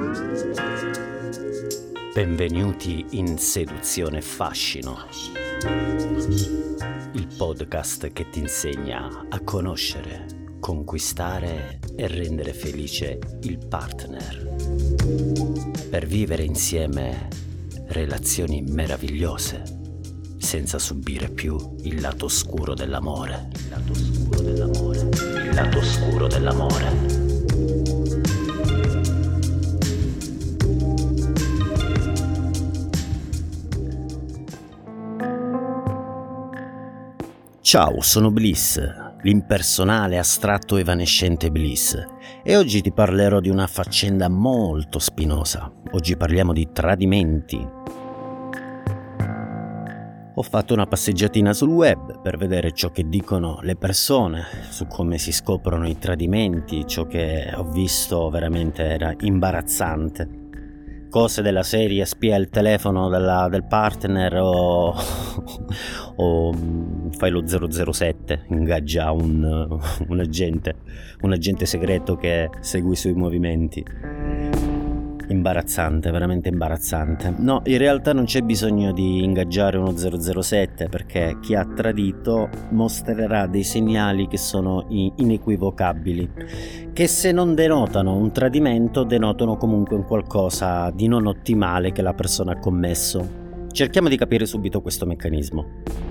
Benvenuti in Seduzione e Fascino, il podcast che ti insegna a conoscere, conquistare e rendere felice il partner, per vivere insieme relazioni meravigliose, senza subire più il lato oscuro dell'amore. Il lato oscuro dell'amore. Il lato oscuro dell'amore. Ciao, sono Bliss, l'impersonale, astratto, evanescente Bliss, e oggi ti parlerò di una faccenda molto spinosa. Oggi parliamo di tradimenti. Ho fatto una passeggiatina sul web per vedere ciò che dicono le persone su come si scoprono i tradimenti. Ciò che ho visto veramente era imbarazzante. Cose della serie: spia il telefono del partner o fai lo 007, ingaggia un agente segreto che segue i suoi movimenti. Imbarazzante, veramente imbarazzante. No, in realtà non c'è bisogno di ingaggiare uno 007, perché chi ha tradito mostrerà dei segnali che sono inequivocabili, che se non denotano un tradimento denotano comunque un qualcosa di non ottimale che la persona ha commesso. Cerchiamo di capire subito questo meccanismo.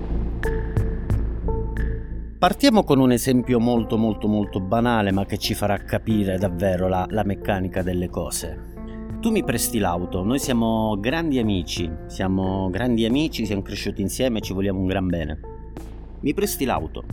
Partiamo con un esempio molto banale, ma che ci farà capire davvero la meccanica delle cose. Tu mi presti l'auto, noi siamo grandi amici, siamo cresciuti insieme e ci vogliamo un gran bene. Mi presti l'auto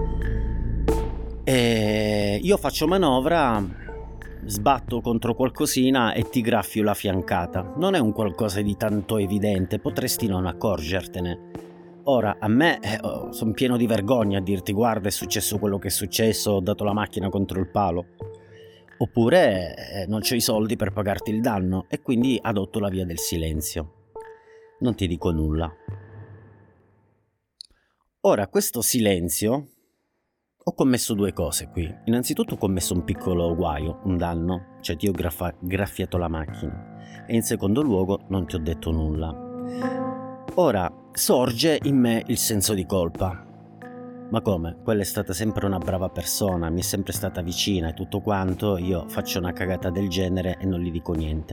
e io faccio manovra, sbatto contro qualcosina e ti graffio la fiancata. Non è un qualcosa di tanto evidente, potresti non accorgertene. Ora, a me sono pieno di vergogna a dirti: guarda, è successo quello che è successo, ho dato la macchina contro il palo. Oppure non c'ho i soldi per pagarti il danno e quindi adotto la via del silenzio. Non ti dico nulla. Ora, questo silenzio, ho commesso due cose qui. Innanzitutto ho commesso un piccolo guaio, un danno, cioè ti ho graffiato la macchina. E in secondo luogo non ti ho detto nulla. Ora, sorge in me il senso di colpa. Ma come? Quella è stata sempre una brava persona, mi è sempre stata vicina e tutto quanto, io faccio una cagata del genere e non gli dico niente.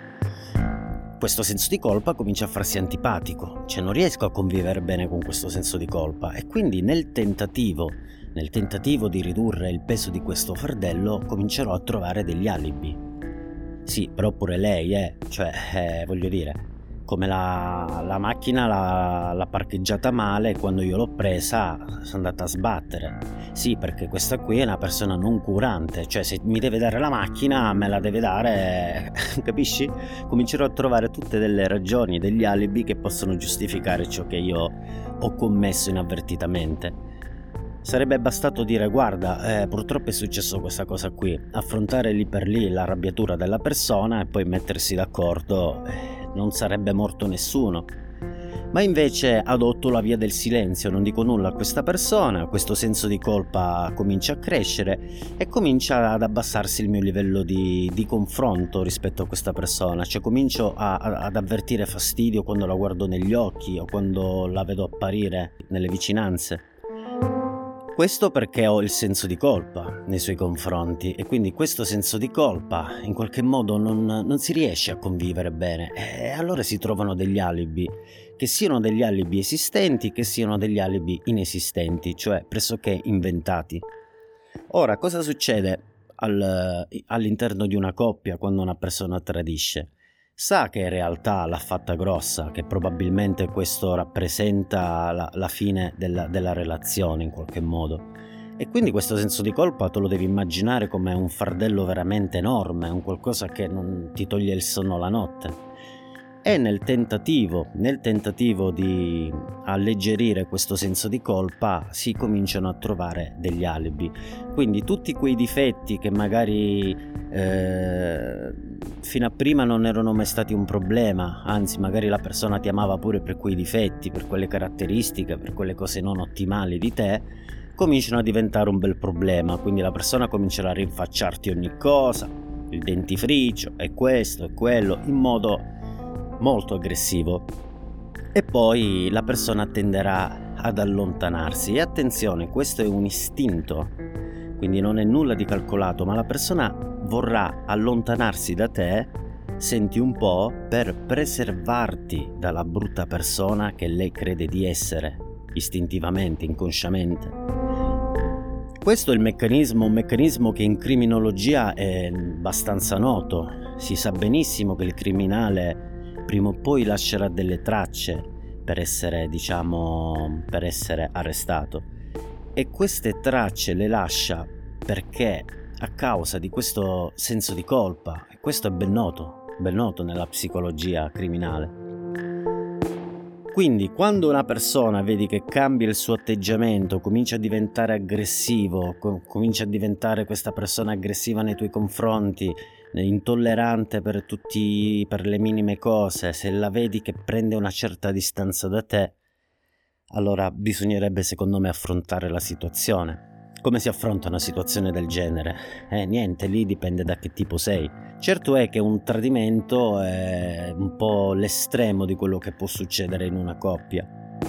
Questo senso di colpa comincia a farsi antipatico, cioè non riesco a convivere bene con questo senso di colpa, e quindi nel tentativo di ridurre il peso di questo fardello comincerò a trovare degli alibi. Sì, però pure lei, voglio dire, come la macchina l'ha parcheggiata male e quando io l'ho presa sono andata a sbattere. Sì, perché questa qui è una persona non curante, cioè se mi deve dare la macchina me la deve dare, capisci? Comincerò a trovare tutte delle ragioni, degli alibi che possono giustificare ciò che io ho commesso inavvertitamente. Sarebbe bastato dire: guarda, purtroppo è successo questa cosa qui, affrontare lì per lì l'arrabbiatura della persona e poi mettersi d'accordo, non sarebbe morto nessuno. Ma invece adotto la via del silenzio, non dico nulla a questa persona, questo senso di colpa comincia a crescere e comincia ad abbassarsi il mio livello di confronto rispetto a questa persona, cioè comincio ad avvertire fastidio quando la guardo negli occhi o quando la vedo apparire nelle vicinanze. Questo perché ho il senso di colpa nei suoi confronti, e quindi questo senso di colpa in qualche modo non si riesce a convivere bene, e allora si trovano degli alibi, che siano degli alibi esistenti, che siano degli alibi inesistenti, cioè pressoché inventati. Ora, cosa succede all'interno di una coppia quando una persona tradisce? Sa che in realtà l'ha fatta grossa, che probabilmente questo rappresenta la fine della relazione in qualche modo, e quindi questo senso di colpa te lo devi immaginare come un fardello veramente enorme, un qualcosa che non ti toglie il sonno la notte. E nel tentativo di alleggerire questo senso di colpa si cominciano a trovare degli alibi. Quindi tutti quei difetti che magari fino a prima non erano mai stati un problema, anzi magari la persona ti amava pure per quei difetti, per quelle caratteristiche, per quelle cose non ottimali di te, cominciano a diventare un bel problema. Quindi la persona comincerà a rinfacciarti ogni cosa, il dentifricio, è questo, è quello, in modo molto aggressivo. E poi la persona tenderà ad allontanarsi. E attenzione, questo è un istinto, quindi non è nulla di calcolato, ma la persona vorrà allontanarsi da te, senti un po', per preservarti dalla brutta persona che lei crede di essere, istintivamente, inconsciamente. Questo è il meccanismo, un meccanismo che in criminologia è abbastanza noto. Si sa benissimo che il criminale prima o poi lascerà delle tracce per essere arrestato, e queste tracce le lascia perché a causa di questo senso di colpa, e questo è ben noto nella psicologia criminale. Quindi quando una persona vedi che cambia il suo atteggiamento, comincia a diventare aggressivo, comincia a diventare questa persona aggressiva nei tuoi confronti, intollerante per le minime cose, se la vedi che prende una certa distanza da te, allora bisognerebbe secondo me affrontare la situazione. Come si affronta una situazione del genere? Niente, lì dipende da che tipo sei. Certo è che un tradimento è un po' l'estremo di quello che può succedere in una coppia.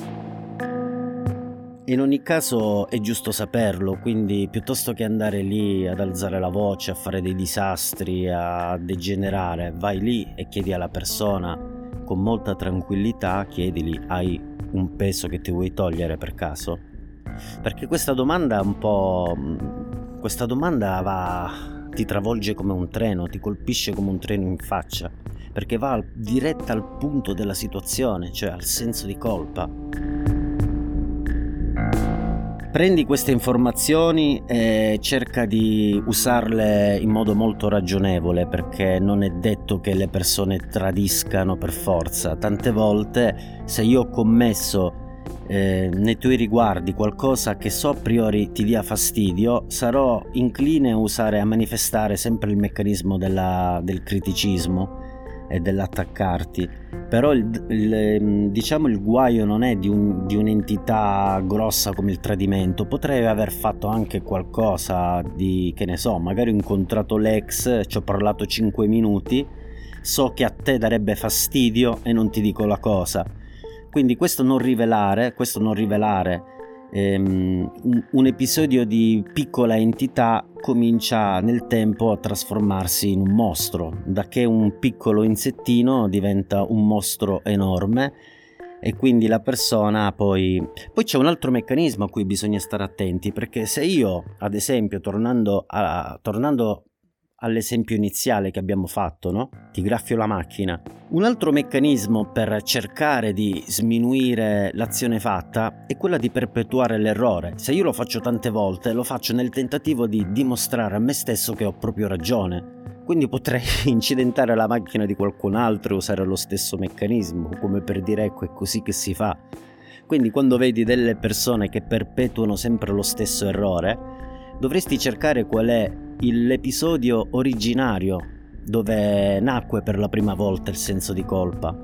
In ogni caso è giusto saperlo, quindi piuttosto che andare lì ad alzare la voce, a fare dei disastri, a degenerare, vai lì e chiedi alla persona con molta tranquillità, chiedili: hai un peso che ti vuoi togliere per caso? Perché questa domanda ti travolge come un treno, ti colpisce come un treno in faccia, perché va diretta al punto della situazione, cioè al senso di colpa. Prendi queste informazioni e cerca di usarle in modo molto ragionevole, perché non è detto che le persone tradiscano per forza. Tante volte, se io ho commesso nei tuoi riguardi qualcosa che so a priori ti dia fastidio, sarò incline a manifestare sempre il meccanismo del criticismo e dell'attaccarti. Però il guaio non è di un'entità grossa come il tradimento. Potrei aver fatto anche qualcosa di, che ne so, magari ho incontrato l'ex, ci ho parlato 5 minuti, so che a te darebbe fastidio e non ti dico la cosa. Quindi questo non rivelare un episodio di piccola entità comincia nel tempo a trasformarsi in un mostro, da che un piccolo insettino diventa un mostro enorme, e quindi la persona poi c'è un altro meccanismo a cui bisogna stare attenti, perché se io, ad esempio, tornando all'esempio iniziale che abbiamo fatto, no? Ti graffio la macchina. Un altro meccanismo per cercare di sminuire l'azione fatta è quella di perpetuare l'errore. Se io lo faccio tante volte, lo faccio nel tentativo di dimostrare a me stesso che ho proprio ragione. Quindi potrei incidentare la macchina di qualcun altro e usare lo stesso meccanismo, come per dire: ecco, è così che si fa. Quindi quando vedi delle persone che perpetuano sempre lo stesso errore, dovresti cercare qual è l'episodio originario dove nacque per la prima volta il senso di colpa.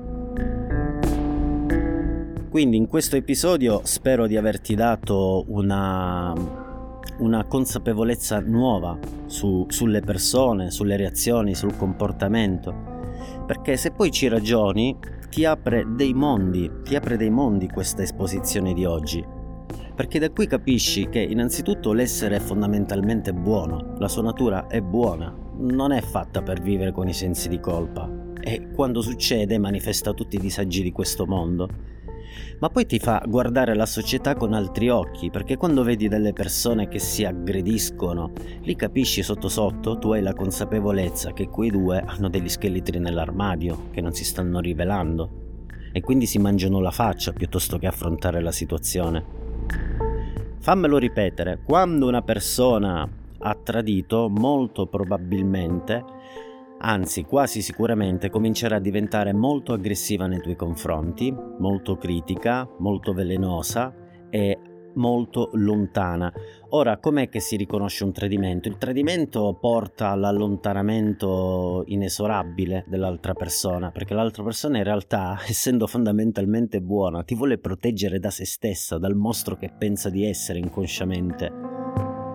Quindi in questo episodio spero di averti dato una consapevolezza nuova sulle persone, sulle reazioni, sul comportamento, perché se poi ci ragioni ti apre dei mondi questa esposizione di oggi. Perché da qui capisci che innanzitutto l'essere è fondamentalmente buono, la sua natura è buona, non è fatta per vivere con i sensi di colpa, e quando succede manifesta tutti i disagi di questo mondo. Ma poi ti fa guardare la società con altri occhi, perché quando vedi delle persone che si aggrediscono, lì capisci sotto sotto, tu hai la consapevolezza che quei due hanno degli scheletri nell'armadio che non si stanno rivelando, e quindi si mangiano la faccia piuttosto che affrontare la situazione. Fammelo ripetere: quando una persona ha tradito, molto probabilmente, anzi quasi sicuramente, comincerà a diventare molto aggressiva nei tuoi confronti, molto critica, molto velenosa e molto lontana. Ora, com'è che si riconosce un tradimento? Il tradimento porta all'allontanamento inesorabile dell'altra persona, perché l'altra persona in realtà, essendo fondamentalmente buona, ti vuole proteggere da se stessa, dal mostro che pensa di essere inconsciamente.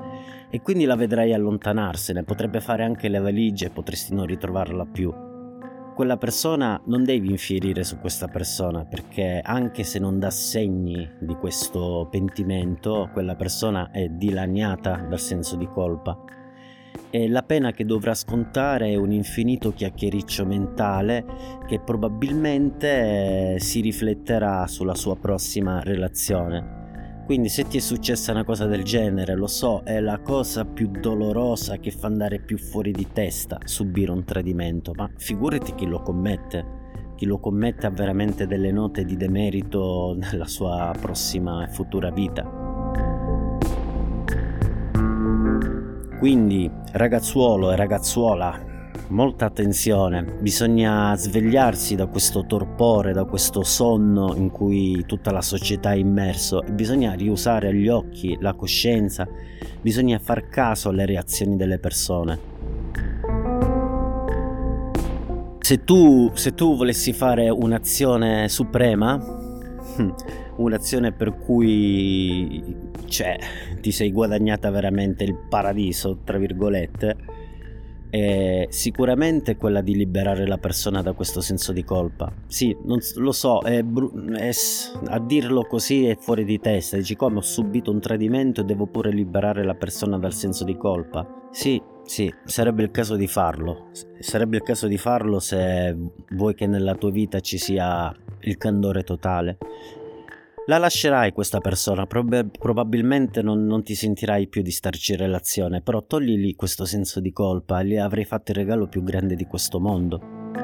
e quindi la vedrai allontanarsene, potrebbe fare anche le valigie e potresti non ritrovarla più. Quella persona non devi infierire su questa persona, perché anche se non dà segni di questo pentimento, quella persona è dilaniata dal senso di colpa e la pena che dovrà scontare è un infinito chiacchiericcio mentale che probabilmente si rifletterà sulla sua prossima relazione. Quindi se ti è successa una cosa del genere, lo so, è la cosa più dolorosa che fa andare più fuori di testa subire un tradimento, ma figurati chi lo commette. Chi lo commette ha veramente delle note di demerito nella sua prossima e futura vita. Quindi, ragazzuolo e ragazzuola, molta attenzione, bisogna svegliarsi da questo torpore, da questo sonno in cui tutta la società è immerso e bisogna riusare gli occhi, la coscienza, bisogna far caso alle reazioni delle persone. Se tu volessi fare un'azione suprema, un'azione per cui ti sei guadagnata veramente il paradiso, tra virgolette, è sicuramente quella di liberare la persona da questo senso di colpa. Sì, non lo so, a dirlo così è fuori di testa. Dici, come ho subito un tradimento e devo pure liberare la persona dal senso di colpa? Sì, sarebbe il caso di farlo. Sarebbe il caso di farlo se vuoi che nella tua vita ci sia il candore totale. La lascerai questa persona, probabilmente non ti sentirai più di starci in relazione, però togli questo senso di colpa e gli avrai fatto il regalo più grande di questo mondo.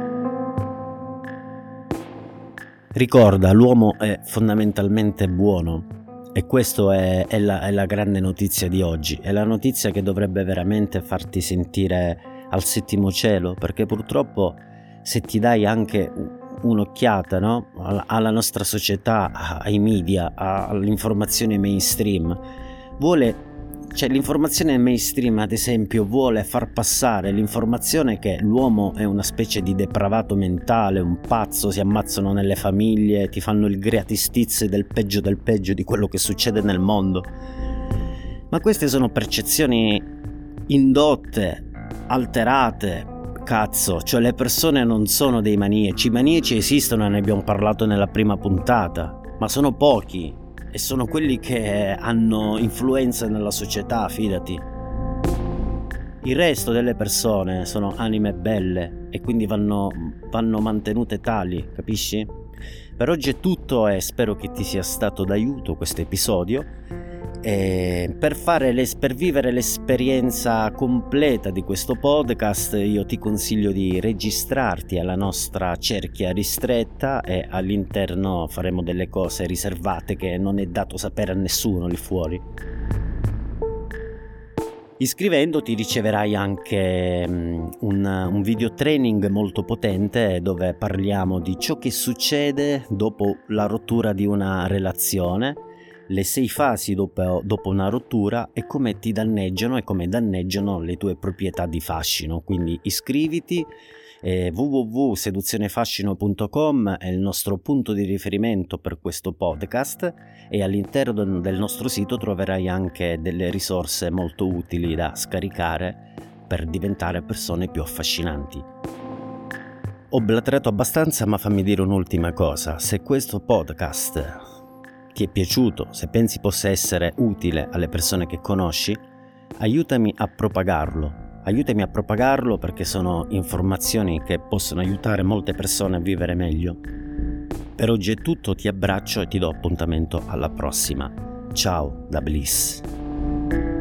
Ricorda, l'uomo è fondamentalmente buono e questa è la grande notizia di oggi, è la notizia che dovrebbe veramente farti sentire al settimo cielo, perché purtroppo se ti dai anche un'occhiata, no? Alla nostra società, ai media, all'informazione mainstream, l'informazione mainstream ad esempio vuole far passare l'informazione che l'uomo è una specie di depravato mentale, un pazzo, si ammazzano nelle famiglie, ti fanno il greatest del peggio di quello che succede nel mondo. Ma queste sono percezioni indotte, alterate. Cazzo, cioè le persone non sono dei maniaci. I maniaci esistono, ne abbiamo parlato nella prima puntata, ma sono pochi e sono quelli che hanno influenza nella società, fidati. Il resto delle persone sono anime belle e quindi vanno mantenute tali, capisci? Per oggi è tutto e spero che ti sia stato d'aiuto questo episodio. E per vivere l'esperienza completa di questo podcast io ti consiglio di registrarti alla nostra cerchia ristretta e all'interno faremo delle cose riservate che non è dato sapere a nessuno lì fuori. Iscrivendoti riceverai anche un video training molto potente dove parliamo di ciò che succede dopo la rottura di una relazione, le 6 fasi dopo una rottura e come ti danneggiano e come danneggiano le tue proprietà di fascino. Quindi iscriviti, www.seduzionefascino.com è il nostro punto di riferimento per questo podcast e all'interno del nostro sito troverai anche delle risorse molto utili da scaricare per diventare persone più affascinanti. Ho blatrato abbastanza, ma fammi dire un'ultima cosa: se questo podcast ti è piaciuto, se pensi possa essere utile alle persone che conosci, aiutami a propagarlo perché sono informazioni che possono aiutare molte persone a vivere meglio. Per oggi è tutto, ti abbraccio e ti do appuntamento alla prossima. Ciao da Bliss.